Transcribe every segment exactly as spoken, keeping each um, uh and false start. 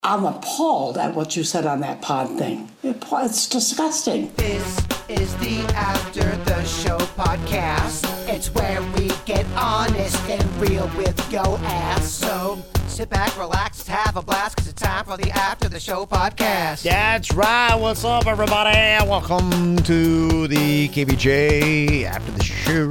I'm appalled at what you said on that pod thing. It's disgusting. This is the After the Show podcast. It's where we get honest and real with yo ass. So sit back, relax, have a blast, because it's time for the After the Show podcast. That's right. What's up, everybody? Welcome to the K B J After the Show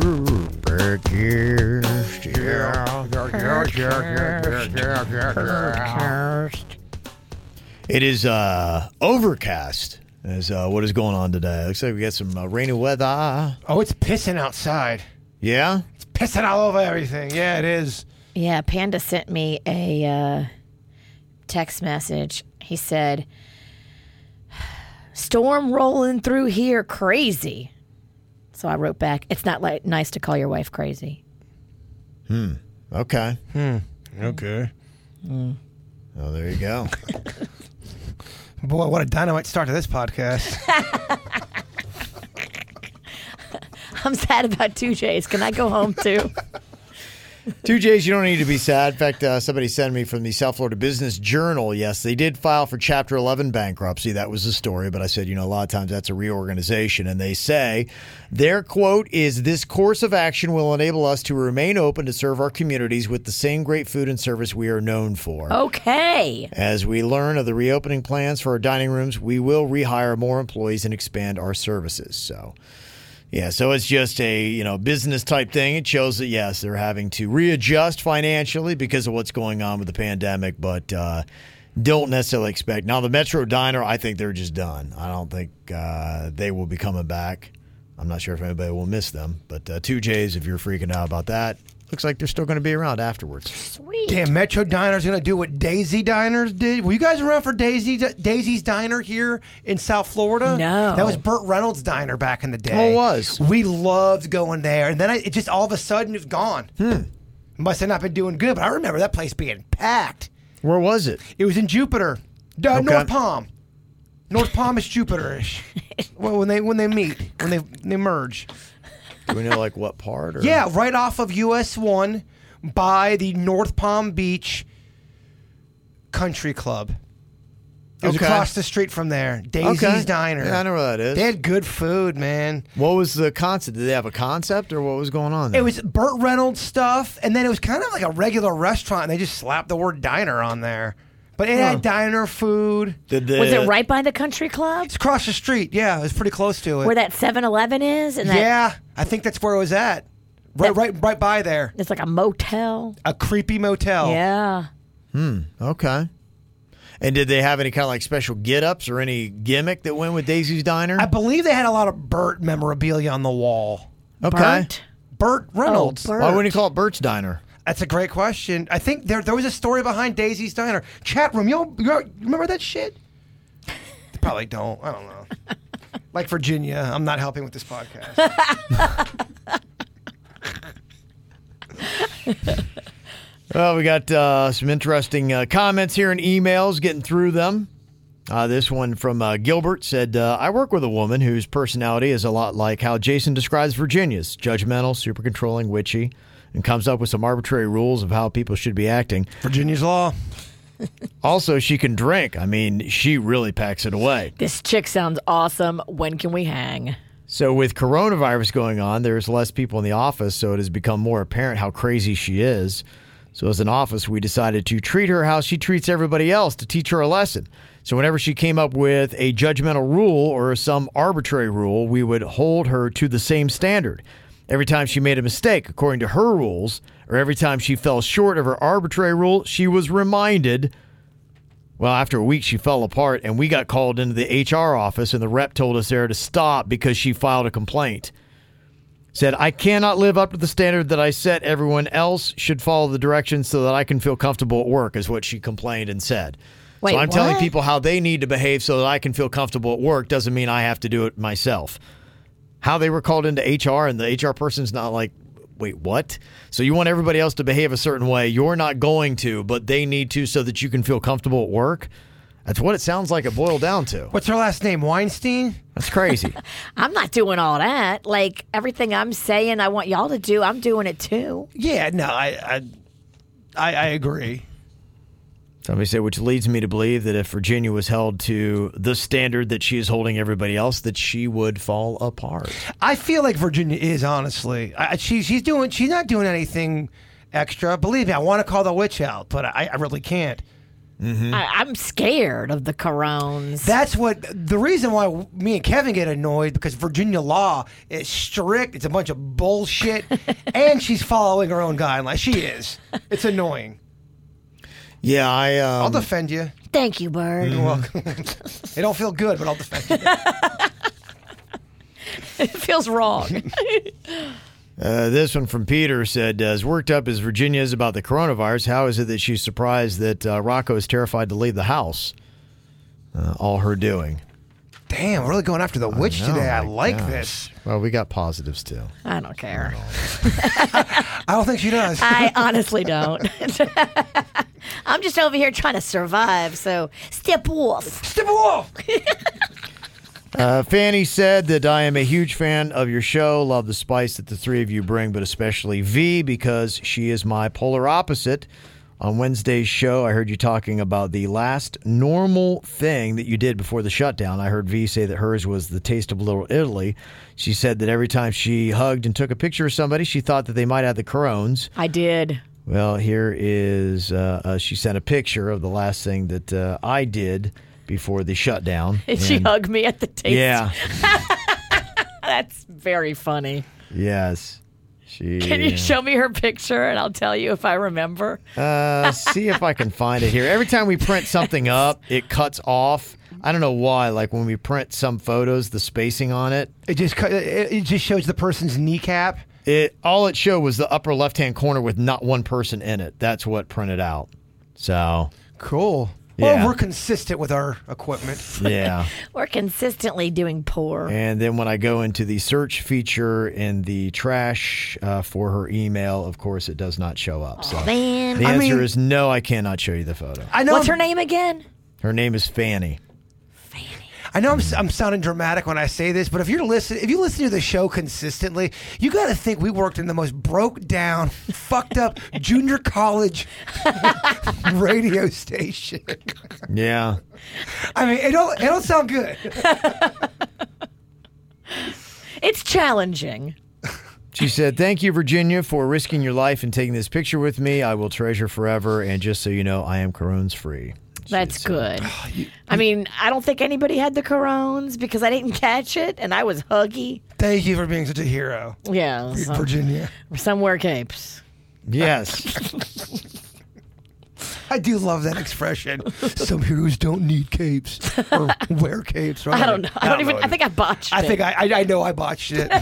podcast. It is uh, overcast. Is uh, what is going on today? Looks like we got some uh, rainy weather. Oh, it's pissing outside. Yeah? It's pissing all over everything. Yeah, it is. Yeah, Panda sent me a uh, text message. He said, storm rolling through here, crazy. So I wrote back, it's not like nice to call your wife crazy. Hmm. Okay. Hmm. Okay. Mm. Oh, there you go. Boy, what a dynamite start to this podcast. I'm sad about two J's. Can I go home too? Two J's, you don't need to be sad. In fact, uh, somebody sent me from the South Florida Business Journal. Yes, they did file for Chapter eleven bankruptcy. That was the story. But I said, you know, a lot of times that's a reorganization. And they say their quote is, this course of action will enable us to remain open to serve our communities with the same great food and service we are known for. Okay. As we learn of the reopening plans for our dining rooms, we will rehire more employees and expand our services. So... yeah, so it's just a, you know, business type thing. It shows that, yes, they're having to readjust financially because of what's going on with the pandemic, but uh, don't necessarily expect. Now, the Metro Diner, I think they're just done. I don't think uh, they will be coming back. I'm not sure if anybody will miss them, but uh, two J's, if you're freaking out about that, looks like they're still going to be around afterwards. Sweet. Damn, Metro Diner's going to do what Daisy Diners did. Were you guys around for Daisy Daisy's Diner here in South Florida? No. That was Burt Reynolds' diner back in the day. Oh, it was. We loved going there. And then I, it just all of a sudden it's gone. Hmm. Must have not been doing good, but I remember that place being packed. Where was it? It was in Jupiter. Uh, Okay. North Palm. North Palm is Jupiter-ish. Well, when they when they meet, when they they merge. Do we know, like, what part? Or? Yeah, right off of U S one by the North Palm Beach Country Club. It was Okay. across the street from there. Daisy's Okay. Diner. Yeah, I know where that is. They had good food, man. What was the concept? Did they have a concept, or what was going on there? It was Burt Reynolds stuff, and then it was kind of like a regular restaurant, and they just slapped the word diner on there. But it Huh. had diner food. Did the, Was it right by the country club? It's across the street. Yeah, it was pretty close to it. Where that seven eleven is? And that, Yeah, I think that's where it was at. Right, That- right, right by there. It's like a motel. A creepy motel. Yeah. Hmm. Okay. And did they have any kind of like special get-ups or any gimmick that went with Daisy's Diner? I believe they had a lot of Burt memorabilia on the wall. Okay. Burnt? Burt Reynolds. Oh, Burt. Why wouldn't you call it Bert's Diner? That's a great question. I think there there was a story behind Daisy's Diner. Chat room, you you remember that shit? They probably don't. I don't know. Like Virginia, I'm not helping with this podcast. Well, we got uh, some interesting uh, comments here and emails, getting through them. Uh, this one from uh, Gilbert said, uh, I work with a woman whose personality is a lot like how Jason describes Virginia's. Judgmental, super controlling, witchy, and comes up with some arbitrary rules of how people should be acting. Virginia's law. Also, she can drink. I mean, she really packs it away. This chick sounds awesome. When can we hang? So with coronavirus going on, there's less people in the office, so it has become more apparent how crazy she is. So as an office, we decided to treat her how she treats everybody else to teach her a lesson. So whenever she came up with a judgmental rule or some arbitrary rule, we would hold her to the same standard. Every time she made a mistake, according to her rules, or every time she fell short of her arbitrary rule, she was reminded. Well, after a week, she fell apart, and we got called into the H R office, and the rep told us there to stop because she filed a complaint. Said, I cannot live up to the standard that I set. Everyone else should follow the directions so that I can feel comfortable at work, is what she complained and said. Wait, so I'm what? telling people how they need to behave so that I can feel comfortable at work doesn't mean I have to do it myself. How they were called into H R, and the H R person's not like, wait, what? So you want everybody else to behave a certain way. You're not going to, but they need to so that you can feel comfortable at work. That's what it sounds like it boiled down to. What's her last name? Weinstein? That's crazy. I'm not doing all that. Like, everything I'm saying I want y'all to do, I'm doing it too. Yeah, no, I I, I, I agree. Somebody said, which leads me to believe that if Virginia was held to the standard that she is holding everybody else, that she would fall apart. I feel like Virginia is, honestly. I, she's she's doing she's not doing anything extra. Believe me, I want to call the witch out, but I, I really can't. Mm-hmm. I, I'm scared of the Corones. That's what the reason why me and Kevin get annoyed, because Virginia law is strict. It's a bunch of bullshit, and she's following her own guidelines. She is. It's annoying. Yeah, I. Um, I'll defend you. Thank you, Bird. You're welcome. It don't feel good, but I'll defend you. It feels wrong. Uh, this one from Peter said, as worked up as Virginia is about the coronavirus, how is it that she's surprised that uh, Rocco is terrified to leave the house? Uh, all her doing. Damn, we're really going after the witch I know, today. I my like gosh. this. Well, we got positives too. I don't care. I don't think she does. I honestly don't. I'm just over here trying to survive, so step off. Step off. Uh, Fanny said that I am a huge fan of your show. Love the spice that the three of you bring, but especially V, because she is my polar opposite. On Wednesday's show, I heard you talking about the last normal thing that you did before the shutdown. I heard V say that hers was the taste of Little Italy. She said that every time she hugged and took a picture of somebody, she thought that they might have the Corones. I did. Well, here is, uh, uh, she sent a picture of the last thing that uh, I did before the shutdown. And she And- hugged me at the taste. Yeah. That's very funny. Yes. She, Can you show me her picture and I'll tell you if I remember? Uh, see if I can find it here. Every time we print something up, it cuts off. I don't know why. Like when we print some photos, the spacing on it, It just cut- it it just shows the person's kneecap. it all it showed was the upper left-hand corner with not one person in it. That's what printed out. So, Cool. Yeah. Well, we're consistent with our equipment. yeah. We're consistently doing poor. And then when I go into the search feature in the trash uh, for her email, of course, it does not show up. So Man. the I answer mean- is no, I cannot show you the photo. I know. What's I'm- her name again? Her name is Fanny. I know I'm, I'm sounding dramatic when I say this, but if you're listen, if you listen to the show consistently, you got to think we worked in the most broke down, fucked up junior college radio station. Yeah. I mean, it don't it don't sound good. It's challenging. She said, thank you, Virginia, for risking your life and taking this picture with me. I will treasure forever. And just so you know, I am Corones free. She That's said. good. I mean, I don't think anybody had the Corones because I didn't catch it and I was huggy. Thank you for being such a hero, Yeah. Some, Virginia. some wear capes. Yes. I do love that expression. Some heroes don't need capes or wear capes. Right? I don't know. I don't even, know. I think I botched I it. think I, I I know I botched it.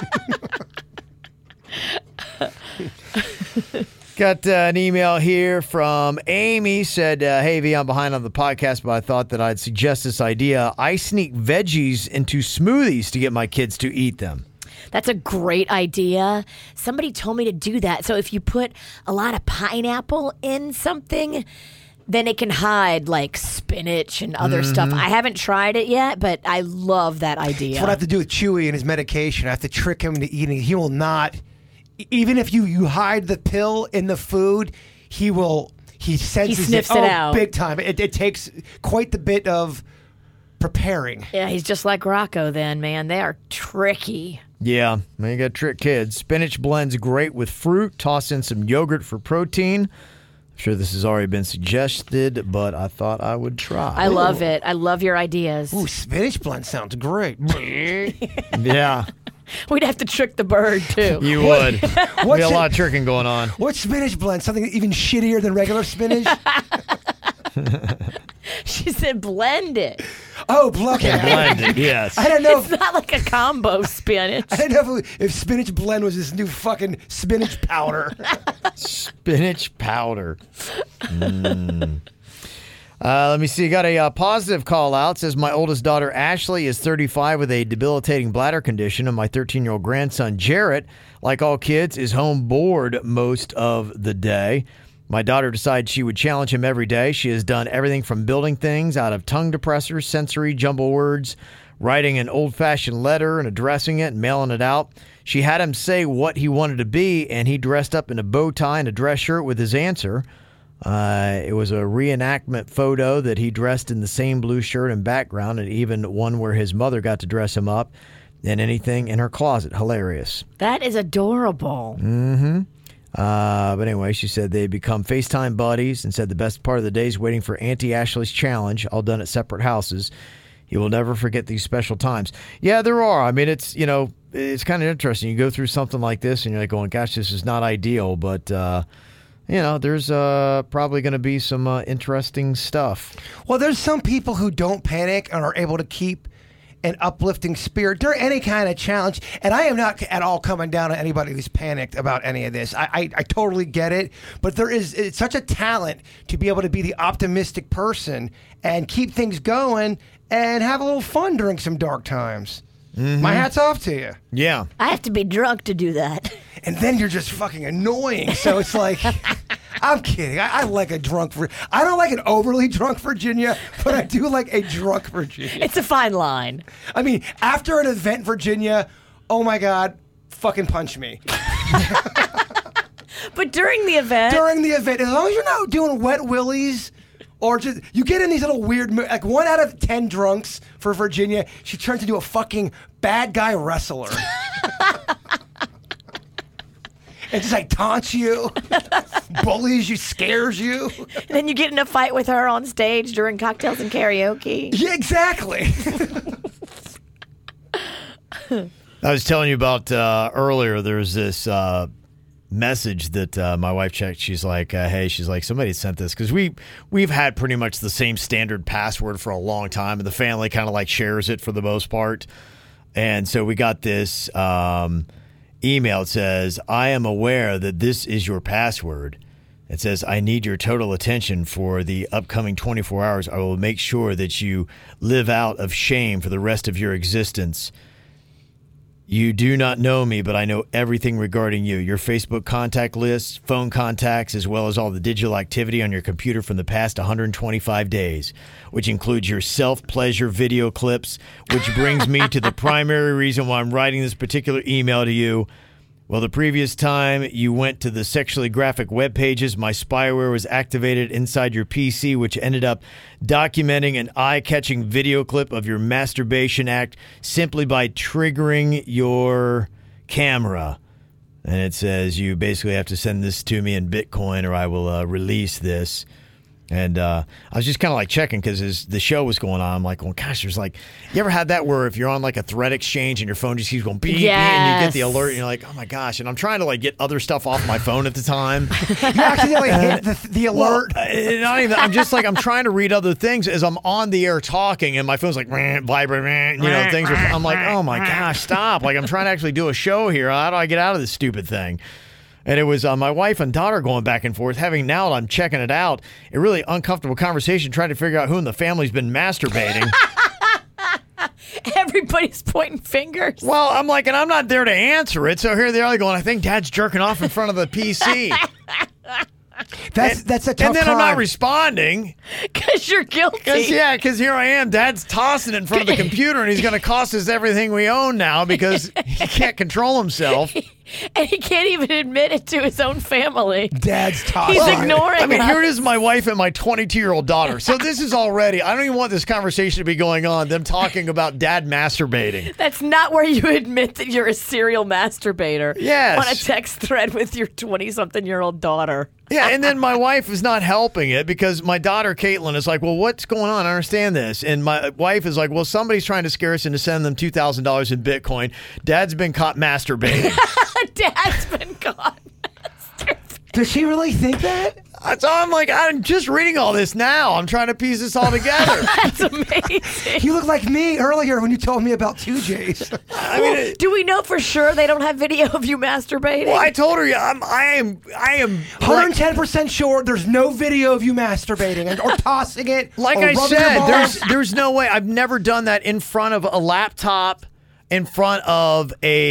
Got uh, an email here from Amy. Said, uh, hey, V, I'm behind on the podcast, but I thought that I'd suggest this idea. I sneak veggies into smoothies to get my kids to eat them. That's a great idea. Somebody told me to do that. So if you put a lot of pineapple in something, then it can hide like spinach and other stuff. I haven't tried it yet, but I love that idea. That's what I have to do with Chewy and his medication. I have to trick him into eating. He will not, e- even if you, you hide the pill in the food, he will, he senses sniffs it, it oh, out. big time. It, it takes quite the bit of preparing. Yeah, he's just like Rocco then, man. They are tricky. Yeah, man, you got to trick kids. Spinach blends great with fruit. Toss in some yogurt for protein. I'm sure this has already been suggested, but I thought I would try. I love it. I love your ideas. Ooh, spinach blend sounds great. Yeah, We'd have to trick the bird, too. you would. Be What's a it- lot of tricking going on. What's spinach blend? Something even shittier than regular spinach? She said blend it. Oh, blend. Okay. Blended, yes. I don't know. It's If, not like a combo spinach. I don't know if, if spinach blend was this new fucking spinach powder. Spinach powder. Mm. Uh, let me see. Got a uh, positive call out. Says my oldest daughter Ashley is thirty-five with a debilitating bladder condition, and my thirteen-year-old grandson Jarrett, like all kids, is home bored most of the day. My daughter decided she would challenge him every day. She has done everything from building things out of tongue depressors, sensory jumble words, writing an old-fashioned letter and addressing it and mailing it out. She had him say what he wanted to be, and he dressed up in a bow tie and a dress shirt with his answer. Uh, it was a reenactment photo that he dressed in the same blue shirt and background, and even one where his mother got to dress him up, and anything in her closet. Hilarious. That is adorable. Mm-hmm. Uh, but anyway, she said they'd become FaceTime buddies and said the best part of the day is waiting for Auntie Ashley's challenge, all done at separate houses. He will never forget these special times. Yeah, there are. I mean, it's, you know, it's kind of interesting. You go through something like this and you're like going, gosh, this is not ideal. But, uh, you know, there's uh, probably going to be some uh, interesting stuff. Well, there's some people who don't panic and are able to keep an uplifting spirit during any kind of challenge. And I am not at all coming down on anybody who's panicked about any of this. I, I, I totally get it. But there is it's such a talent to be able to be the optimistic person and keep things going and have a little fun during some dark times. Mm-hmm. My hat's off to you. Yeah. I have to be drunk to do that. And then you're just fucking annoying. So it's like, I'm kidding. I, I like a drunk. Vir- I don't like an overly drunk Virginia, but I do like a drunk Virginia. It's a fine line. I mean, after an event, Virginia, oh my God, fucking punch me. But during the event. During the event, as long as you're not doing wet willies. Or just, you get in these little weird, like one out of ten drunks for Virginia, she turns into a fucking bad guy wrestler. And just like taunts you, bullies you, scares you. And then you get in a fight with her on stage during cocktails and karaoke. Yeah, exactly. I was telling you about uh, earlier, there's this uh, message that uh, my wife checked. She's like, uh, hey, she's like, somebody sent this. Because we, we've had pretty much the same standard password for a long time, and the family kind of like shares it for the most part. And so we got this um, email. It says, I am aware that this is your password. It says, I need your total attention for the upcoming twenty-four hours. I will make sure that you live out of shame for the rest of your existence. You do not know me, but I know everything regarding you. Your Facebook contact list, phone contacts, as well as all the digital activity on your computer from the past one hundred twenty-five days, which includes your self-pleasure video clips, which brings me to the primary reason why I'm writing this particular email to you. Well, the previous time you went to the sexually graphic web pages, my spyware was activated inside your P C, which ended up documenting an eye-catching video clip of your masturbation act simply by triggering your camera. And it says you basically have to send this to me in Bitcoin or I will uh, release this. And uh, I was just kind of like checking because as the show was going on, I'm like, well, gosh, there's like, you ever had that where if you're on like a thread exchange and your phone just keeps going beep, yes. beep, and you get the alert and you're like, oh my gosh. And I'm trying to like get other stuff off my phone at the time. You accidentally hit the, the alert. Well, uh, not even, I'm just like, I'm trying to read other things as I'm on the air talking and my phone's like, vibrate, you know, things are, I'm like, oh my gosh, stop. Like I'm trying to actually do a show here. How do I get out of this stupid thing? And it was uh, my wife and daughter going back and forth, having now I'm checking it out, a really uncomfortable conversation trying to figure out who in the family's been masturbating. Everybody's pointing fingers. Well, I'm like, and I'm not there to answer it. So here they are going, I think Dad's jerking off in front of the P C. That's and, that's a tough And then crime. I'm not responding. Because you're guilty. Cause, yeah, because here I am. Dad's tossing it in front of the computer, and he's going to cost us everything we own now because he can't control himself. And he can't even admit it to his own family. Dad's tossing. He's Well, ignoring I mean, us. here it is, my wife and my twenty-two-year-old daughter. So this is already, I don't even want this conversation to be going on, them talking about Dad masturbating. That's not where you admit that you're a serial masturbator. Yes. On a text thread with your twenty-something-year-old daughter. Yeah, and then my wife is not helping it because my daughter, Caitlin, is like, well, what's going on? I understand this. And my wife is like, well, somebody's trying to scare us into sending them two thousand dollars in Bitcoin. Dad's been caught masturbating. Dad's been caught masturbating. Does she really think that? So I'm like, I'm just reading all this now. I'm trying to piece this all together. That's amazing. You look like me earlier when you told me about two J's. I mean, it, Do we know for sure they don't have video of you masturbating? well, I told her, yeah, I'm, I am, I am, one hundred ten percent sure there's no video of you masturbating and, or tossing it. like or I rubbing your said, balls. there's, there's no way. I've never done that in front of a laptop, in front of a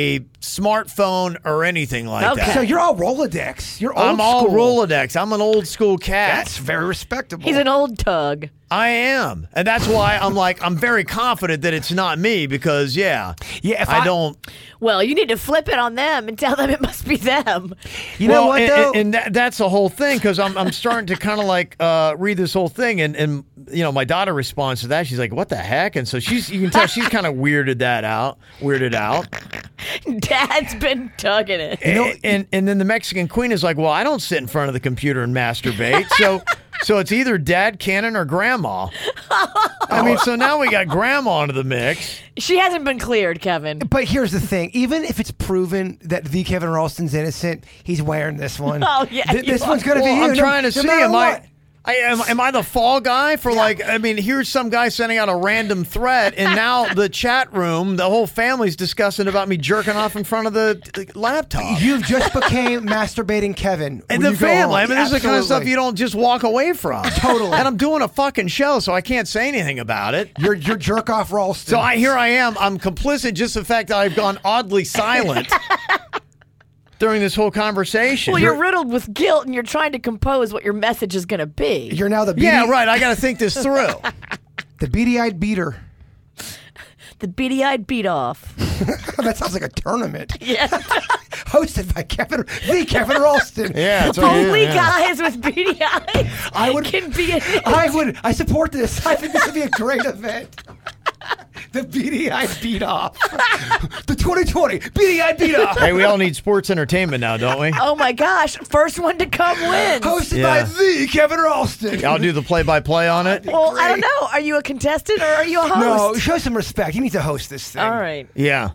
smartphone or anything like Okay. that. So you're all Rolodex. You're old I'm all school. Rolodex. I'm an old school cat. That's very respectable. He's an old tug. I am. And that's why I'm like, I'm very confident that it's not me because, yeah, Yeah, if I, I- don't. Well, you need to flip it on them and tell them it must be them. You know well, what and, though? and, and that, that's the whole thing because I'm, I'm starting to kind of like uh, read this whole thing. And, and, you know, my daughter responds to that. She's like, what the heck? And so she's, you can tell she's kind of weirded that out, weirded out. Dad's been tugging it. and, and and then the Mexican queen is like, well, I don't sit in front of the computer and masturbate. So so it's either Dad Cannon or Grandma. I mean, so now we got Grandma into the mix. She hasn't been cleared, Kevin. But here's the thing: even if it's proven that the Kevin Ralston's innocent, he's wearing this one. Oh, yeah, Th- you this are. one's gonna Well, be you. I'm no- trying to no see. matter Am what. I? I am, am I the fall guy for like? I mean, here's some guy sending out a random threat, and now the chat room, the whole family's discussing about me jerking off in front of the, the laptop. You've just became masturbating Kevin. And when the you go family. I on. mean, this is the kind of stuff Absolutely. you don't just walk away from. Totally. And I'm doing a fucking show, so I can't say anything about it. You're you're jerk off Ralston. So I here I am. I'm complicit just the fact that I've gone oddly silent during this whole conversation. Well, you're riddled with guilt and you're trying to compose what your message is going to be. You're now the beady, yeah, right. I got to think this through. the beady-eyed beater. The beady-eyed beat off. That sounds like a tournament. Yeah. Hosted by Kevin, the Kevin Ralston. Yeah, it's okay, Only yeah. guys with beady eyes I would- can be in it. I would. I support this. I think this would be a great event. The beady-eyed beat off. The twenty twenty beady-eyed beat off. Hey, we all need sports entertainment now, don't we? Oh my gosh. First one to come wins. Hosted Yeah. by the Kevin Ralston. I'll do the play-by-play on it. Well, I don't know. Are you a contestant or are you a No, host? show some respect. You need to host this thing. All right. Yeah.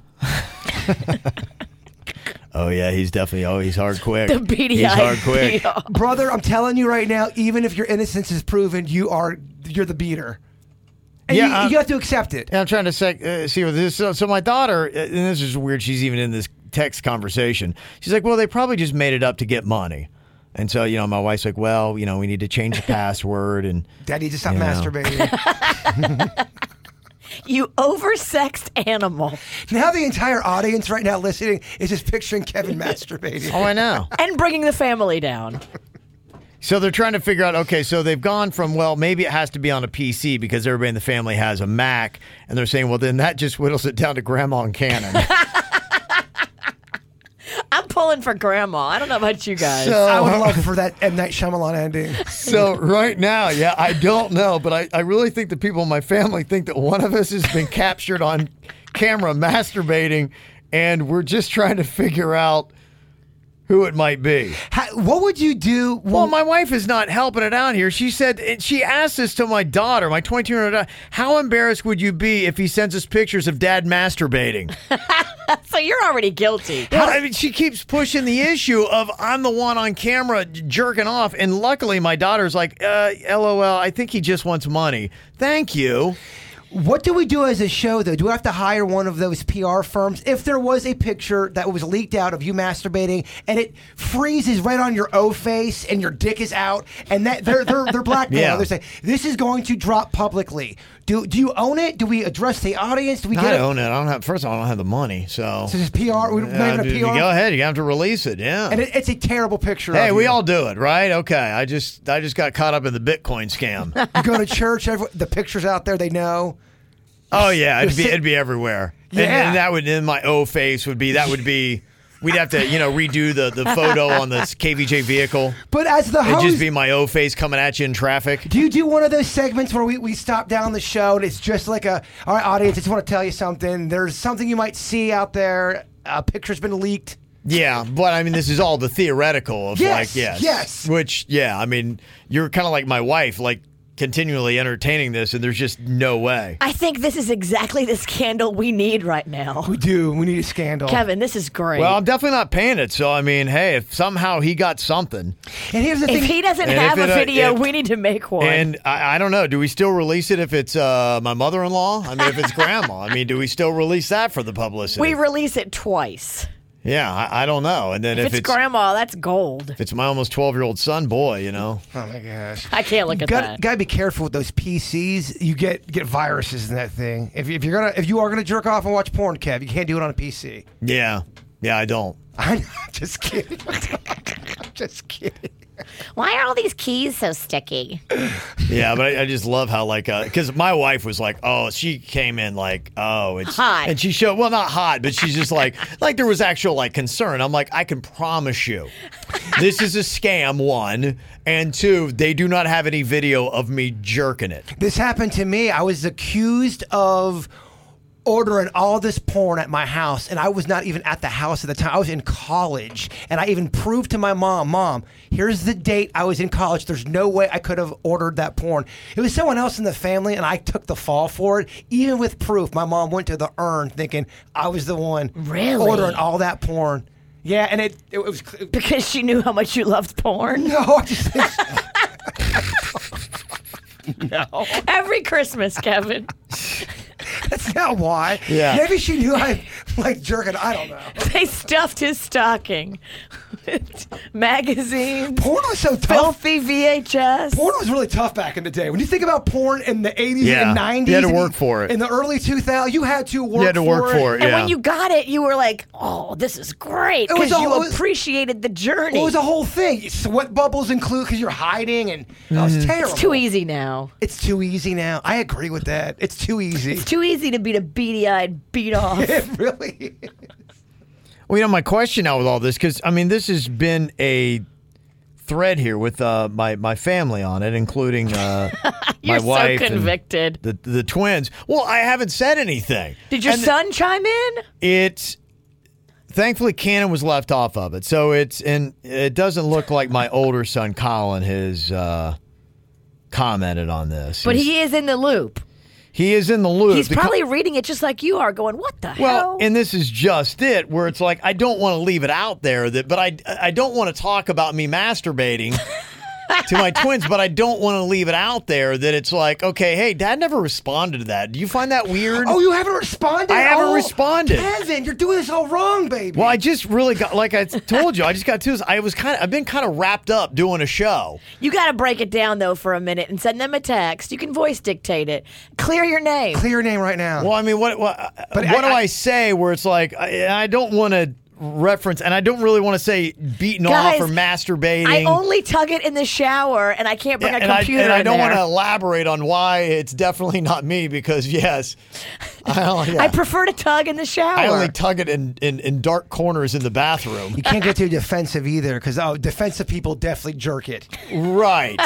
Oh yeah, he's definitely. Oh, he's hard quick. The beady He's hard eyed quick. beat off. Brother, I'm telling you right now, even if your innocence is proven, you are you're the beater. And Yeah, you, uh, you have to accept it. Yeah, I'm trying to sec- uh, see what this. So, so my daughter, uh, and this is weird. She's even in this text conversation. She's like, "Well, they probably just made it up to get money." And so, you know, my wife's like, "Well, you know, we need to change the password." And Daddy, just stop You know. masturbating. You oversexed animal. Now the entire audience right now listening is just picturing Kevin masturbating. oh, I know. And bringing the family down. So they're trying to figure out, okay, so they've gone from, well, maybe it has to be on a P C because everybody in the family has a Mac. And they're saying, well, then that just whittles it down to Grandma and Canon. I'm pulling for grandma. I don't know about you guys. So- I would love for that M. Night Shyamalan ending. So right now, yeah, I don't know, but I, I really think the people in my family think that one of us has been captured on camera masturbating, and we're just trying to figure out who it might be. How, what would you do? Well, my wife is not helping it out here. She said, and she asked this to my daughter, my twenty-two-year-old daughter, how embarrassed would you be if he sends us pictures of Dad masturbating? So you're already guilty. Well, I mean, she keeps pushing the issue of I'm the one on camera j- jerking off, and luckily my daughter's like, uh, LOL, I think he just wants money. Thank you. What do we do as a show, though? Do we have to hire one of those P R firms if there was a picture that was leaked out of you masturbating and it freezes right on your O face and your dick is out and that they're they're they're blackmail? Yeah. They're saying this is going to drop publicly. Do do you own it? Do we address the audience? Do we I get it? own it. I don't have. First of all, I don't have the money, so. So it's P R. We're not Uh, even a d- P R. Go ahead. You have to release it. Yeah. And it, it's a terrible picture. Hey, of we you. all do it, right? Okay. I just I just got caught up in the Bitcoin scam. You go to church. Every, the pictures out there, they know. Oh yeah, it'd be sit- it'd be everywhere. And, Yeah. and that would in my O face would be that would be. We'd have to, you know, redo the, the photo on the K V J vehicle. But as the It'd host, just be my O face coming at you in traffic. do you do one of those segments where we, we stop down the show and it's just like a, all right, audience, I just want to tell you something. There's something you might see out there. A picture's been leaked. Yeah, but I mean, this is all the theoretical of Yes, like, yes, yes. Which, yeah, I mean, you're kind of like my wife, like continually entertaining this, and there's just no way. I think this is exactly the scandal we need right now. We do. We need a scandal. Kevin, this is great. Well, I'm definitely not paying it, so I mean, hey, if somehow he got something, And here's the if thing. he doesn't And have if a it, uh, video, if- we need to make one. and I, I don't know, do we still release it if it's uh, my mother-in-law? I mean, if it's grandma, I mean, do we still release that for the publicity? we release it twice. yeah, I, I don't know. And then If, if, it's, grandma, that's gold. if it's my almost twelve-year-old son, boy, you know. oh my gosh. I can't look at Got that. gotta be careful with those P Cs. You get get viruses in that thing. If, you- if you're gonna if you are gonna jerk off and watch porn, Kev, you can't do it on a P C. Yeah. Yeah, I don't. I'm just kidding. I'm just kidding. Why are all these keys so sticky? Yeah, but I, I just love how like because my wife was like, oh, she came in like, oh, it's Hot. and she showed well, not hot, but she's just like like there was actual like concern. I'm like, I can promise you, this is a scam. One and two, they do not have any video of me jerking it. This happened to me. I was accused of ordering all this porn at my house, and I was not even at the house at the time. I was in college, and I even proved to my mom, Mom, here's the date I was in college. There's no way I could have ordered that porn. It was someone else in the family, and I took the fall for it. Even with proof, my mom went to the urn thinking I was the one Really? ordering all that porn. Yeah, and it, it, was... Because she knew how much you loved porn? No, I just... no. Every Christmas, Kevin. That's not why. Yeah. Maybe she knew I like jerking. I don't know. They stuffed his stocking with magazines, Porn was so tough. filthy V H S. Porn was really tough back in the day. When you think about porn in the eighties Yeah. and nineties, You had to and work for it. In the early two thousands, you had to work. You had to work for it. And Yeah. when you got it, you were like, oh, this is great. It was Because all- you it was- appreciated the journey. Well, it was a whole thing. Sweat bubbles include because you're hiding, and that was terrible. it's too easy now. It's too easy now. I agree with that. It's too easy. It's too easy to be a beady-eyed beat off. It really is. Well, you know, my question now with all this, because, I mean, this has been a thread here with uh, my, my family on it, including uh, You're my wife so and convicted. the, the twins. Well, I haven't said anything. Did your And son chime in? It's, thankfully, Cannon was left off of it. So it's, and it doesn't look like my older son, Colin, has uh, commented on this. But He's- he is in the loop. he is in the loop. He's The co- probably reading it just like you are, going, what the Well, hell? and this is just it, where it's like I don't want to leave it out there, that, but I I don't want to talk about me masturbating to my twins, but I don't want to leave it out there that it's like, okay, hey, Dad never responded to that. Do you find that weird? Oh, you haven't responded? I haven't Oh, responded. Kevin, you're doing this all wrong, baby. Well, I just really got, like I told you, I just got to this. I was kind of, I've been kind of wrapped up doing a show. You got to break it down, though, for a minute and send them a text. You can voice dictate it. Clear your name. Clear your name right now. Well, I mean, what what, But what I- do I, I- say where it's like I, I don't want to reference, and I don't really want to say beating Guys, off or masturbating. I only tug it in the shower, and I can't bring Yeah, a and computer I, and I in don't there. want to elaborate on why it's definitely not me because yes, I, only, yeah. I prefer to tug in the shower. I only tug it in, in, in dark corners in the bathroom. You can't get too defensive either, because oh, defensive people definitely jerk it Right.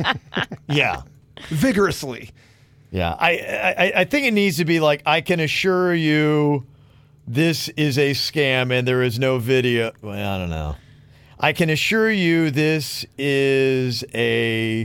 Yeah. vigorously. Yeah. I, I I think it needs to be like, I can assure you this is a scam and there is no video. Well, I don't know. I can assure you this is a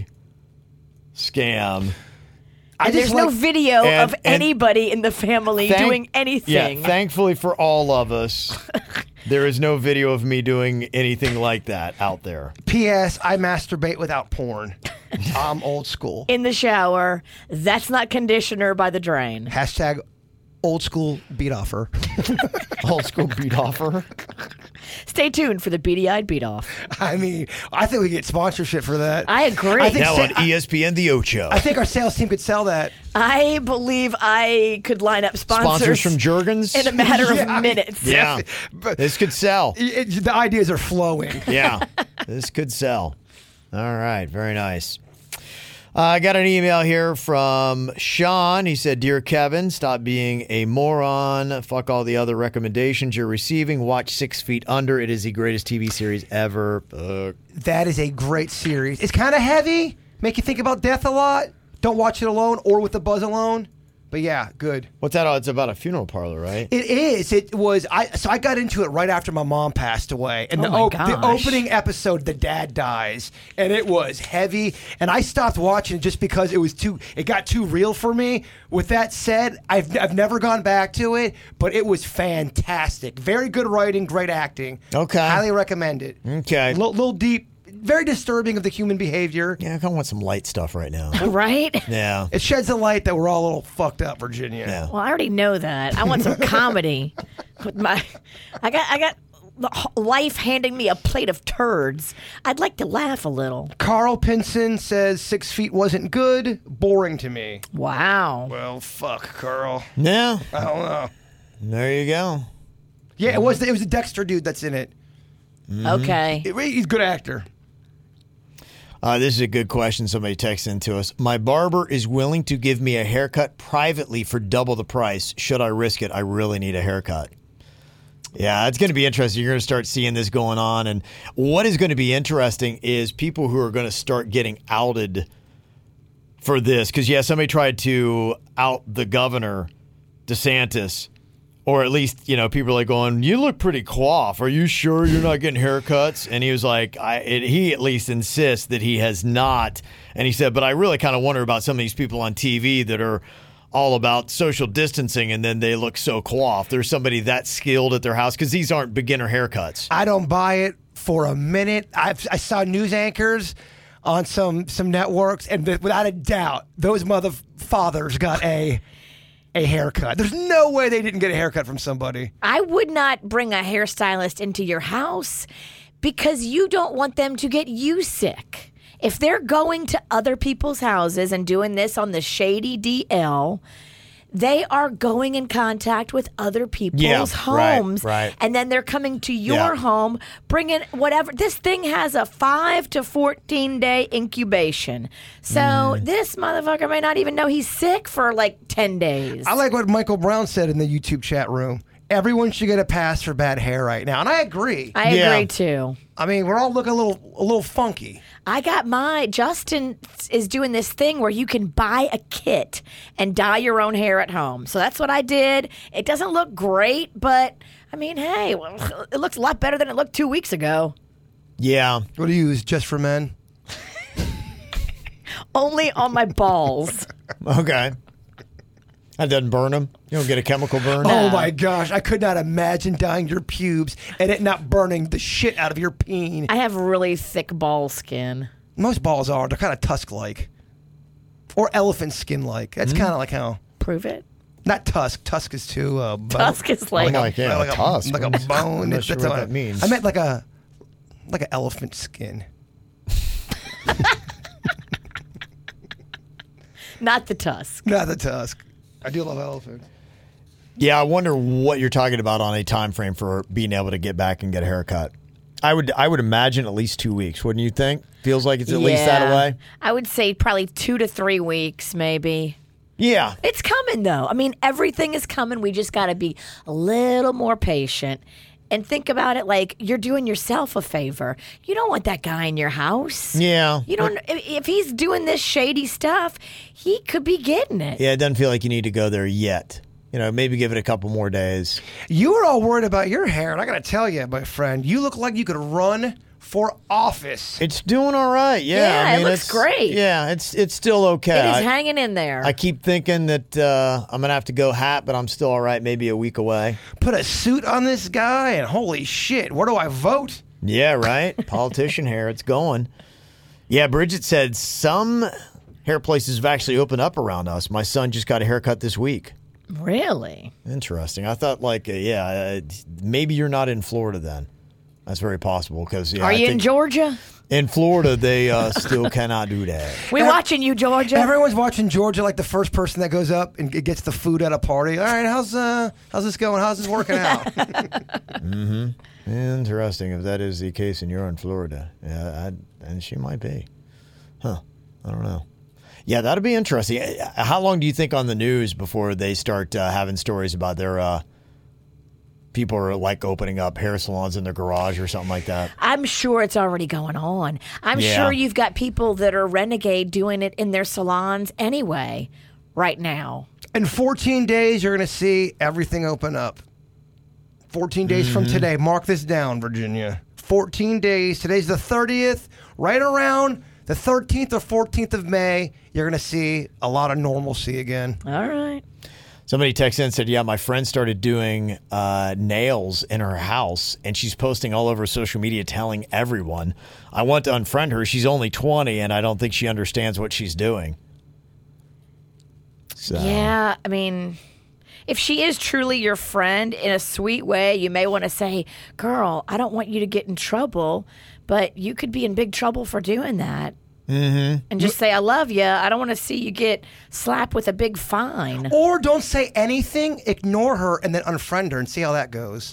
scam. I and there's just no like- video And- of and anybody in the family Thank- doing anything. Yeah, thankfully for all of us, there is no video of me doing anything like that out there. P S. I masturbate without porn. I'm old school. in the shower. That's not conditioner by the drain. Hashtag old school beat offer. Old school beat offer. Stay tuned for the beady-eyed beat-off. I mean, I think we get sponsorship for that. I agree. I think Now sa- on E S P N The Ocho. I think our sales team could sell that. I believe I could line up sponsors, Sponsors from Jergens. in a matter Yeah. of minutes. Yeah. But This could sell. it, the ideas are flowing. Yeah. This could sell. All right. Very nice. Uh, I got an email here from Sean. He said, Dear Kevin, stop being a moron. Fuck all the other recommendations you're receiving. Watch Six Feet Under. It is the greatest T V series ever. Uh, That is a great series. It's kind of heavy, make you think about death a lot. Don't watch it alone or with the buzz alone. But yeah, good. what's that? Oh, it's about a funeral parlor, right? It is. It was. I so I got into it right after my mom passed away, and Oh the, my op- the gosh. opening episode, the dad dies, and it was heavy. And I stopped watching just because it was too. It got too real for me. With that said, I've I've never gone back to it, but it was fantastic. Very good writing, great acting. Okay. highly recommend it. Okay. little, little deep, very disturbing of the human behavior. Yeah, I kind of want some light stuff right now. Right? Yeah. It sheds a light that we're all a little fucked up, Virginia. Yeah. Well, I already know that. I want some comedy. With my, I got, I got the h- life handing me a plate of turds. I'd like to laugh a little. Carl Pinson says Six Feet wasn't good, boring to me. Wow. Well, fuck, Carl. Yeah. I don't know. There you go. Yeah, it was. It was a Dexter dude that's in it. Okay. It- he's a good actor. Uh, this is a good question. Somebody texted into us. My barber is willing to give me a haircut privately for double the price. Should I risk it? I really need a haircut. Yeah, it's going to be interesting. You're going to start seeing this going on. And what is going to be interesting is people who are going to start getting outed for this. Because, yeah, somebody tried to out the governor, DeSantis. Or at least, you know, people are like going, you look pretty coiffed. Are you sure you're not getting haircuts? And he was like, I, it, he at least insists that he has not. And he said, but I really kind of wonder about some of these people on T V that are all about social distancing and then they look so coiffed. There's somebody that skilled at their house because these aren't beginner haircuts. I don't buy it for a minute. I've, I saw news anchors on some some networks, and without a doubt, those mother fathers got a a haircut. There's no way they didn't get a haircut from somebody. I would not bring a hairstylist into your house because you don't want them to get you sick. If they're going to other people's houses and doing this on the shady D L, they are going in contact with other people's Yeah, right, homes. right. And then they're coming to your Yeah. home, bringing whatever. This thing has a five to fourteen day incubation. So Mm. this motherfucker may not even know he's sick for like ten days. I like what Michael Brown said in the YouTube chat room. Everyone should get a pass for bad hair right now, and I agree. I Yeah. agree too. I mean, we're all looking a little a little funky. I got my Justin is doing this thing where you can buy a kit and dye your own hair at home. So that's what I did. It doesn't look great, but I mean, hey, well, it looks a lot better than it looked two weeks ago. Yeah. What do you use? Just for men? Only on my balls. Okay. That doesn't burn them. You don't get a chemical burn. Oh my gosh, I could not imagine dyeing your pubes and it not burning the shit out of your peen. I have really thick ball skin. Most balls are. They're kind of tusk-like. Or elephant skin-like. That's kind of like how... Prove it. Not tusk. Tusk is too... Uh, bone. Tusk is like, Oh, like, yeah, like a tusk. Like a bone. I'm not sure That's what what that means. I meant like a... Like an elephant skin. not the tusk. Not the tusk. I do love elephants. Yeah, I wonder what you're talking about on a time frame for being able to get back and get a haircut. I would I would imagine at least two weeks, wouldn't you think? Feels like it's at least that Yeah. away. I would say probably two to three weeks, maybe. Yeah. It's coming, though. I mean, everything is coming. We just got to be a little more patient and think about it like you're doing yourself a favor. You don't want that guy in your house. Yeah. You don't. If, if he's doing this shady stuff, he could be getting it. Yeah, it doesn't feel like you need to go there yet. You know, maybe give it a couple more days. You were all worried about your hair, and I got to tell you, my friend, you look like you could run for office. It's doing all right. Yeah, Yeah, I it mean, looks it's- great. Yeah, it's it's still okay. It is I, hanging in there. I keep thinking that uh, I'm gonna have to go hat, but I'm still all right. Maybe a week away. Put a suit on this guy, and holy shit, where do I vote? Yeah, right. Politician hair. It's going. Yeah, Bridget said some hair places have actually opened up around us. My son just got a haircut this week. really? Interesting. I thought, like, uh, yeah, uh, maybe you're not in Florida then. That's very possible because yeah, Are I you in think Georgia? in Florida they uh, still cannot do that. We watching you, Georgia. Everyone's watching Georgia like the first person that goes up and gets the food at a party. All right, how's uh, how's this going? How's this working out? Interesting. If that is the case and you're in Florida, yeah, I, and she might be. Huh. I don't know. Yeah, that'll be interesting. How long do you think on the news before they start uh, having stories about their uh, people are like opening up hair salons in their garage or something like that? I'm sure it's already going on. I'm Yeah. sure you've got people that are renegade doing it in their salons anyway, right now. In fourteen days, you're going to see everything open up. fourteen days from today. Mark this down, Virginia. fourteen days. Today's the thirtieth. Right around the thirteenth or fourteenth of May, you're going to see a lot of normalcy again. All right. Somebody texted in and said, yeah, my friend started doing uh, nails in her house, and she's posting all over social media telling everyone. I want to unfriend her. She's only twenty, and I don't think she understands what she's doing. So, Yeah, I mean, if she is truly your friend in a sweet way, you may want to say, girl, I don't want you to get in trouble, but you could be in big trouble for doing that. Mm-hmm. And just say, I love you. I don't want to see you get slapped with a big fine. Or don't say anything, ignore her, and then unfriend her and see how that goes.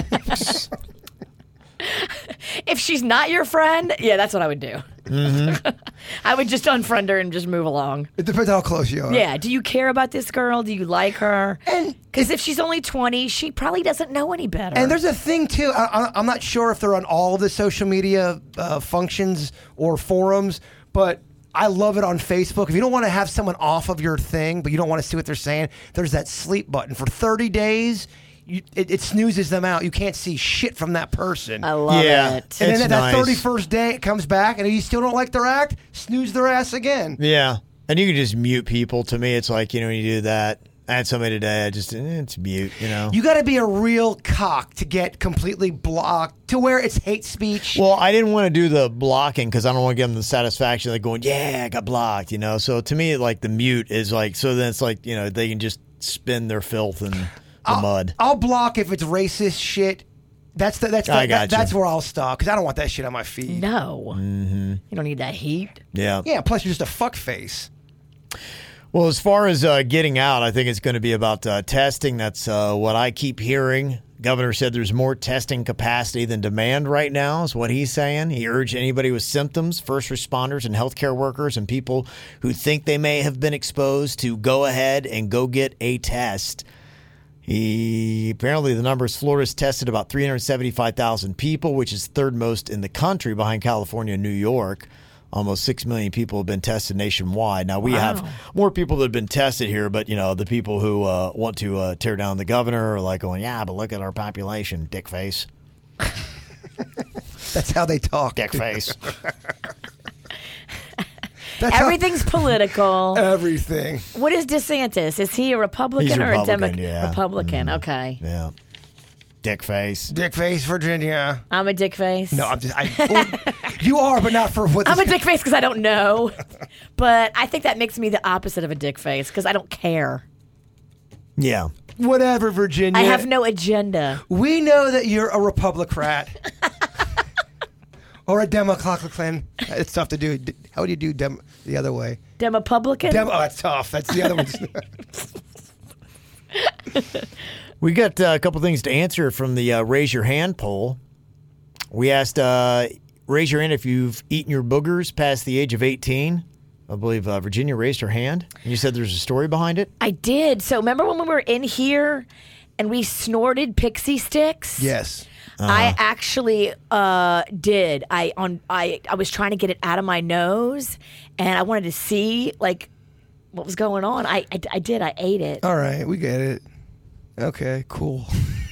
If she's not your friend, yeah, that's what I would do. Mm-hmm. I would just unfriend her and just move along. It depends how close you are. Yeah. Do you care about this girl? Do you like her? Because if she's only twenty, she probably doesn't know any better. And there's a thing, too. I, I, I'm not sure if they're on all the social media uh, functions or forums, but I love it on Facebook. If you don't want to have someone off of your thing, but you don't want to see what they're saying, there's that sleep button. For thirty days, you, it, it snoozes them out. You can't see shit from that person. I love Yeah. it. And then It's at that nice. thirty-first day, it comes back, and if you still don't like their act, snooze their ass again. Yeah. And you can just mute people. To me, it's like, you know, when you do that. I had somebody today, I just, eh, it's mute, you know. You got to be a real cock to get completely blocked to where it's hate speech. Well, I didn't want to do the blocking because I don't want to give them the satisfaction of like going, yeah, I got blocked, you know. So to me, like the mute is like, so then it's like, you know, they can just spin their filth in the I'll, mud. I'll block if it's racist shit. That's the, that's the, I got that, that's you. where I'll stop because I don't want that shit on my feed. No. Mm-hmm. You don't need that heat. Yeah. Yeah. Plus, you're just a fuck face. Well, as far as uh, getting out, I think it's going to be about uh, testing. That's uh, what I keep hearing. Governor said there's more testing capacity than demand right now, is what he's saying. He urged anybody with symptoms, first responders and healthcare workers, and people who think they may have been exposed to go ahead and go get a test. He apparently the numbers Florida's tested about three hundred seventy-five thousand people, which is third most in the country behind California and New York. Almost six million people have been tested nationwide. Now, we Wow. have more people that have been tested here, but, you know, the people who uh, want to uh, tear down the governor are like going, yeah, but look at our population, dick face. That's how they talk. Dick face. That's how- Everything's political. everything. What is DeSantis? Is he a Republican He's or a Republican, Democrat? yeah. Republican, okay. Yeah. Dick face. Dick face, Virginia. I'm a dick face. No, I'm just. I, well, you are, but not for what. I'm this a dick face because I don't know. But I think that makes me the opposite of a dick face because I don't care. Yeah. Whatever, Virginia. I have no agenda. We know that you're a Republican or a Democrat. It's tough to do. How do you do dem- the other way? Demopublican? Dem- oh, that's tough. That's the other one. We got uh, a couple things to answer from the uh, Raise Your Hand poll. We asked, uh, raise your hand if you've eaten your boogers past the age of eighteen. I believe uh, Virginia raised her hand. And you said there's a story behind it? I did. So remember when we were in here and we snorted pixie sticks? Yes. I actually uh, did. I on I I was trying to get it out of my nose, and I wanted to see like what was going on. I I, I did. I ate it. All right, we get it. Okay, cool.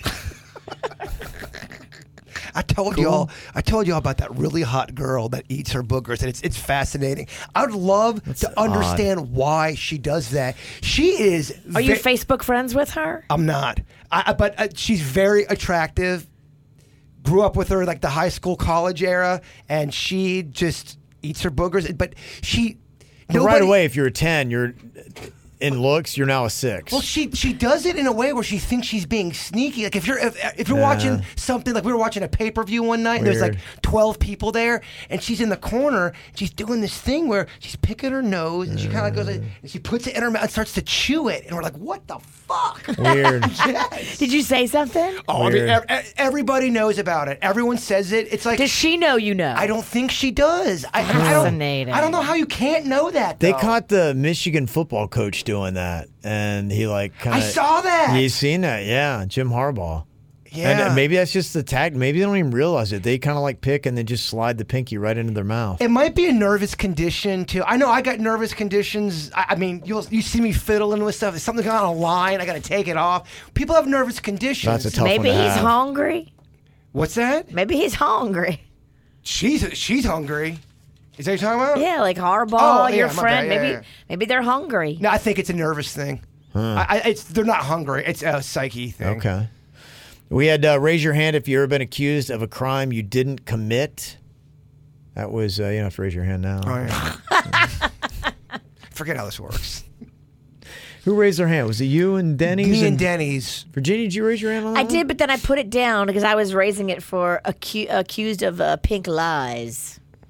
I told y'all. I told y'all about that really hot girl that eats her boogers, and it's it's fascinating. I would love to understand why she does that. She is. Are you ve- Facebook friends with her? I'm not. I, I- but uh, she's very attractive. Grew up with her like the high school, college era, and she just eats her boogers. But she. But right nobody- away, if you're a ten, you're in looks, you're now a six. Well, she she does it in a way where she thinks she's being sneaky. Like if you're if, if you're Yeah. watching something, like we were watching a pay per view one night, and there's like Weird. twelve people there, and she's in the corner. She's doing this thing where she's picking her nose, and she kind of goes like, and she puts it in her mouth and starts to chew it, and we're like, what the fuck? Weird. Yes. Did you say something? Oh, I mean, Weird. ev- ev- everybody knows about it. Everyone says it. It's like Does she know you know? I don't think she does. I, I don't. Fascinating. I don't know how you can't know that. They though. caught the Michigan football coach doing that, and he like kind I of. saw that. You seen that? Yeah, Jim Harbaugh. Yeah. And uh, maybe that's just the tag. Maybe they don't even realize it. They kind of like pick and then just slide the pinky right into their mouth. It might be a nervous condition too. I know I got nervous conditions. I, I mean, you'll you see me fiddling with stuff. If something's on a line, I got to take it off. People have nervous conditions. That's a tough Maybe one to he's have. hungry. What's that? Maybe he's hungry. She's she's hungry. Is that what you're talking about? Yeah, like Harbaugh, Oh, your yeah, my friend. bad. Yeah, maybe yeah. maybe they're hungry. No, I think it's a nervous thing. I, I, it's they're not hungry. It's a psyche thing. Okay. We had uh, raise your hand if you've ever been accused of a crime you didn't commit. That was, uh, you don't have to raise your hand now. Oh, yeah. Forget how this works. Who raised their hand? Was it you and Denny's? Me and Denny's. Virginia, did you raise your hand on that I one? did, but then I put it down because I was raising it for acu- accused of uh, pink lies.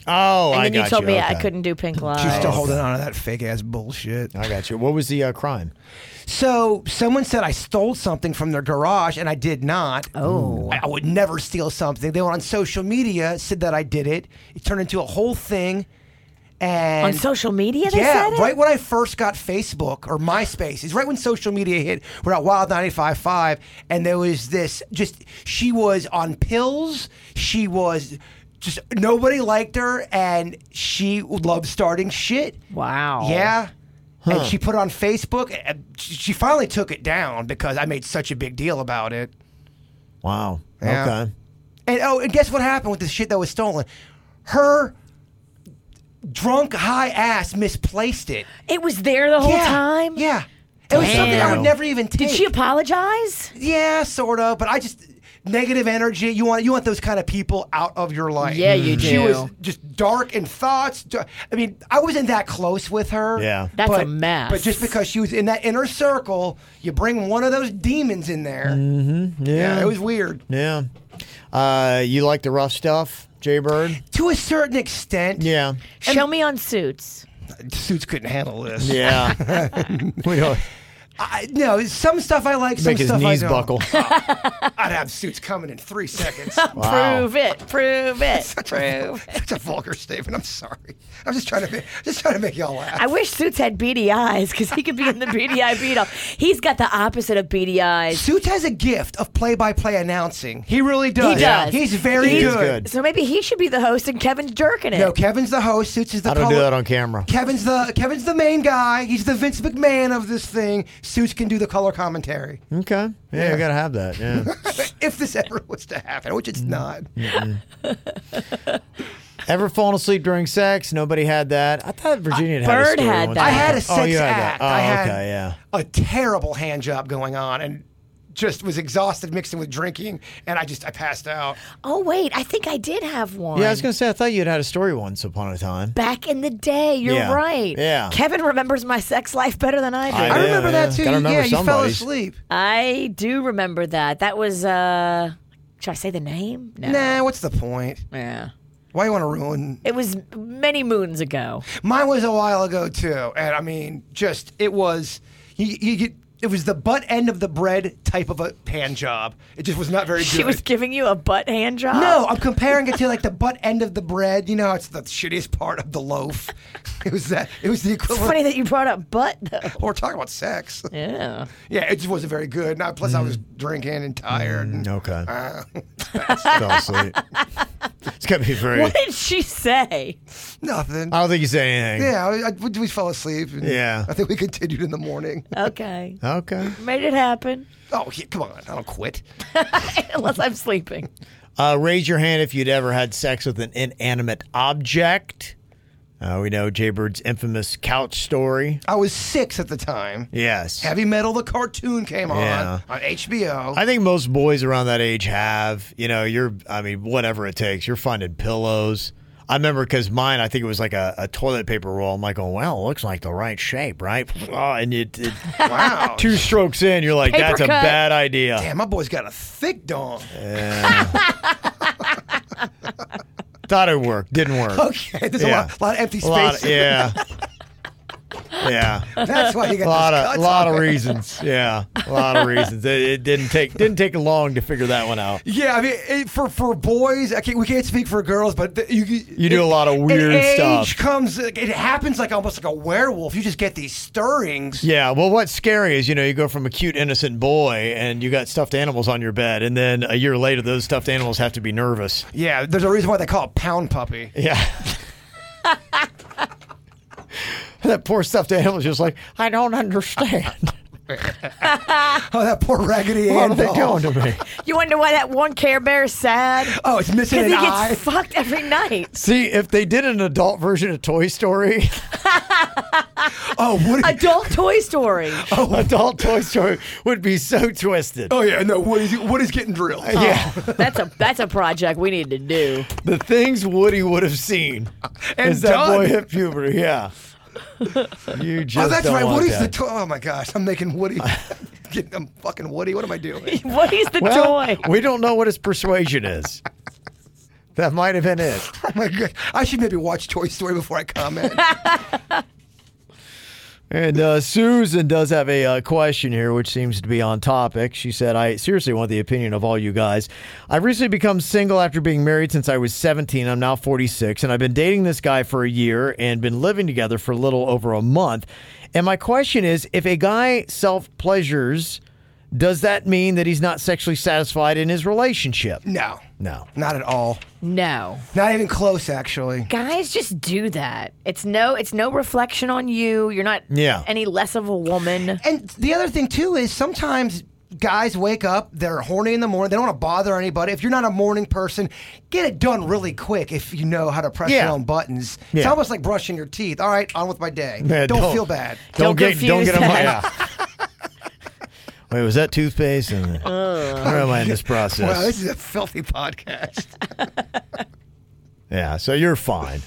Oh, And I then you got told you. me okay. I couldn't do pink lies. She's still holding on to that fake ass bullshit. I got you. What was the uh, crime? So someone said I stole something from their garage, and I did not. Oh. I, I would never steal something. They went on social media, said that I did it. It turned into a whole thing. And On social media, they yeah, said it? right when I first got Facebook or MySpace, is right when social media hit. We're at Wild ninety-five point five, and there was this. Just she was on pills. She was. Just nobody liked her, and she loved starting shit. Wow. Yeah. And she put it on Facebook. And she finally took it down because I made such a big deal about it. Wow. Yeah. Okay. And oh, and guess what happened with the shit that was stolen? Her drunk high ass misplaced it. It was there the whole yeah. time? Yeah. It was something I would Damn. never even take. Did she apologize? Yeah, sort of. But I just negative energy. You want you want those kind of people out of your life. Yeah, you She do. was just dark in thoughts. I mean, I wasn't that close with her. Yeah. That's but, a mess. But just because she was in that inner circle, you bring one of those demons in there. Mm-hmm. Yeah. Yeah, it was weird. Yeah. Uh, you like the rough stuff, Jay Bird? To a certain extent. Yeah. Show me on Suits. Suits couldn't handle this. Yeah. we don't I, no, some stuff I like, some make his stuff knees I don't. buckle. I'd have Suits coming in three seconds. Wow. Prove it. Prove it. Such a, Prove it. such a vulgar statement. I'm sorry. I'm just trying to make, just trying to make y'all laugh. I wish Suits had beady eyes because he could be in the beady eye beat up. He's got the opposite of beady eyes. Suits has a gift of play-by-play announcing. He really does. He does. He's very He is good. good. So maybe he should be the host and Kevin's jerking it. No, Kevin's the host. Suits is the I don't color- do that on camera. Kevin's the Kevin's the main guy. He's the Vince McMahon of this thing. Suits can do the color commentary. Okay. Yeah, Yeah. you gotta have that. Yeah. If this ever was to happen, which it's not. Ever fallen asleep during sex? Nobody had that. I thought Virginia had a Bird story had one that. time. I had a sex oh, you had act. That. Oh, I had okay, yeah. a terrible hand job going on, and just was exhausted mixing with drinking, and I just I passed out. Oh, wait. I think I did have one. Yeah, I was gonna say I thought you had had a story once upon a time. Back in the day. You're Yeah. right. Yeah. Kevin remembers my sex life better than I do. I I Yeah, remember yeah. that too. Gotta remember yeah, you fell somebody's. asleep. I do remember that. That was, uh, should I say the name? No. Nah, what's the point? Yeah. Why you want to ruin? It was many moons ago. Mine was a while ago too, and I mean, just it was. You, you get. It was the butt end of the bread type of a hand job. It just was not very good. She was giving you a butt hand job? No, I'm comparing it to like the butt end of the bread. You know, it's the shittiest part of the loaf. It was that. It was the It's equivalent. funny that you brought up butt, though. We're talking about sex. Yeah. Yeah, it just wasn't very good. Now, plus, I was drinking and tired. and- Okay. uh, Fell asleep. It's gonna be very. What did she say? nothing. I don't think you said anything. Yeah, I, I, we fell asleep. And Yeah. I think we continued in the morning. Okay. Okay. Made it happen. Oh, yeah, come on. I don't quit. Unless I'm sleeping. Uh, raise your hand if you'd ever had sex with an inanimate object. Uh, we know Jay Bird's infamous couch story. I was six at the time. Yes. Heavy Metal, the cartoon, came on Yeah. on H B O. I think most boys around that age have. You know, you're, I mean, whatever it takes. You're finding pillows. I remember because mine, I think it was like a, a toilet paper roll. I'm like, oh, well, it looks like the right shape, right? Oh, and you, it, Wow. two strokes in, you're like, Paper that's a cut. bad idea. Damn, my boy's got a thick dong. Thought it worked. Didn't work. Okay, there's Yeah. a, lot, lot of empty A lot, space. yeah. Yeah. That's why you got A lot those of cuts lot on of it. reasons. Yeah. A lot of reasons. It, it didn't take didn't take long to figure that one out. Yeah, I mean, it, for for boys, I can't, we can't speak for girls, but the, you You do a lot of weird age stuff. comes, it happens like almost like a werewolf. You just get these stirrings. Yeah, well, what's scary is, you know, you go from a cute, innocent boy and you got stuffed animals on your bed, and then a year later, those stuffed animals have to be nervous. Yeah, there's a reason why they call it pound puppy. Yeah. That poor stuffed animal is just like, I don't understand. Oh, that poor Raggedy What Ann are they doll. doing to me? You wonder why that one Care Bear is sad? Oh, it's missing Because an he eye. gets fucked every night. See, if they did an adult version of Toy Story, Oh, Woody. Adult Toy Story. adult Toy Story would be so twisted. Oh yeah, no, Woody's, Woody's getting drilled. Yeah. That's a that's a project we need to do. The things Woody would have seen And as that boy done. hit puberty. Yeah. You just Oh, that's don't right. want Woody's that. the toy. Oh my gosh, I'm making Woody. Getting, I'm fucking Woody. What am I doing? What is the Well, toy? we don't know what his persuasion is. That might have been it. Oh my god! I should maybe watch Toy Story before I comment. And uh, Susan does have a uh, question here, which seems to be on topic. She said, I seriously want the opinion of all you guys. I've recently become single after being married since I was seventeen. I'm now forty-six, and I've been dating this guy for a year and been living together for a little over a month. And my question is, if a guy self-pleasures, does that mean that he's not sexually satisfied in his relationship? No, No. not at all. No. Not even close, actually. Guys just do that. It's no it's no reflection on you. You're not Yeah. any less of a woman. And the other thing too is sometimes guys wake up, they're horny in the morning, they don't want to bother anybody. If you're not a morning person, get it done really quick if you know how to press Yeah. your own buttons. Yeah. It's almost like brushing your teeth. All right, on with my day. Yeah, don't, don't- feel bad. Don't, Don't get don't confuse get him. that. Yeah. Wait, was that toothpaste? And, where am I in this process? Wow, this is a filthy podcast. Yeah, so you're fine.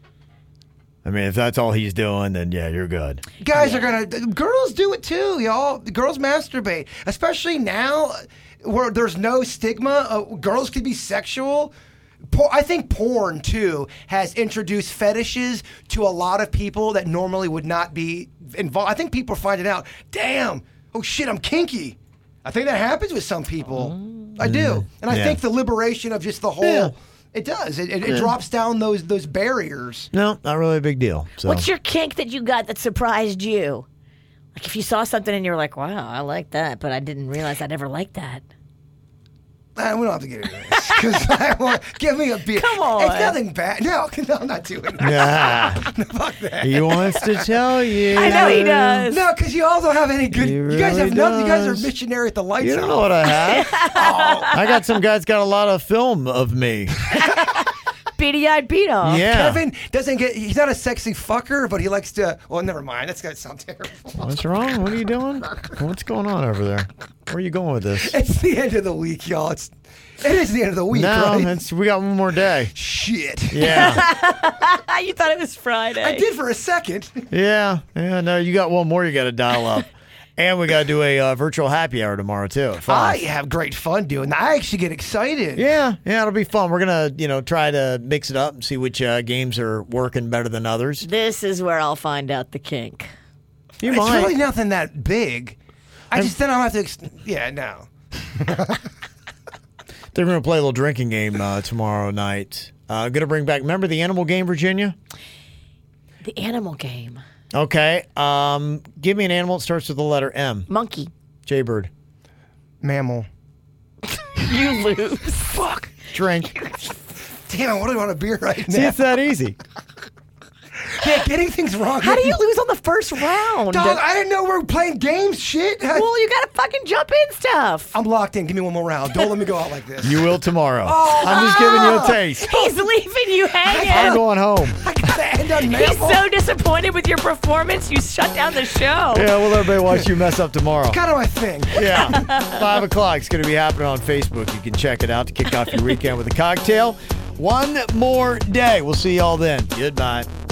I mean, if that's all he's doing, then yeah, you're good. Guys are gonna. Girls do it too, y'all. Girls masturbate, especially now, where there's no stigma. Uh, girls can be sexual. Por- I think porn too has introduced fetishes to a lot of people that normally would not be involved. I think people are finding out. Damn. Oh shit, I'm kinky. I think that happens with some people. I do, and I Yeah. think the liberation of just the whole. Yeah. It does. It, it, it drops down those those barriers. No, not really a big deal. So. What's your kink that you got that surprised you? Like if you saw something and you were like, wow, I like that, but I didn't realize I'd ever like that. Uh, we don't have to get into this. 'Cause I want, give me a beer. Come on. It's nothing bad. No, no, I'm not doing that. Yeah. Fuck that. He wants to tell you. I know he does. No, because you all don't have any good. He you guys really have nothing. You guys are does. missionary at the lights. You don't off. know what I have. I got some guys got a lot of film of me. Beady-eyed beat off. Yeah. Kevin doesn't get. He's not a sexy fucker, but he likes to. Well, never mind. That's gonna sound terrible. What's wrong? What are you doing? What's going on over there? Where are you going with this? It's the end of the week, y'all. It's. It is the end of the week, No, right? it's, we got one more day. Shit. Yeah. You thought it was Friday. I did for a second. Yeah. Yeah. No, you got one more you got to dial up. And we got to do a uh, virtual happy hour tomorrow, too, at I five. have great fun doing that. I actually get excited. Yeah, yeah, it'll be fun. We're gonna, you know, try to mix it up and see which uh, games are working better than others. This is where I'll find out the kink. You It's might. really nothing that big. I just then I'll have to. Ex- yeah, no. They're gonna play a little drinking game uh, tomorrow night. Uh, gonna bring back. Remember the animal game, Virginia? The animal game. Okay. Um, give me an animal that starts with the letter M. Monkey. Jaybird. Mammal. You lose. Fuck. Drink. Damn, I want to want a beer right See, now. it's that easy. Yeah, getting things wrong. How do you lose on the first round? Dog, I didn't know we were playing games. Shit. I, Well, you gotta fucking jump in stuff. I'm locked in. Give me one more round. Don't let me go out like this. You will tomorrow. I'm just giving you a taste. He's leaving you I'm hanging. going home. I gotta end on He's mammal. so disappointed with your performance, you shut down the show. Yeah, we'll let everybody watch you mess up tomorrow. Kind of my thing. Yeah. Five o'clock. It's going to be happening on Facebook. You can check it out to kick off your weekend with a cocktail. One more day. We'll see y'all then. Goodbye.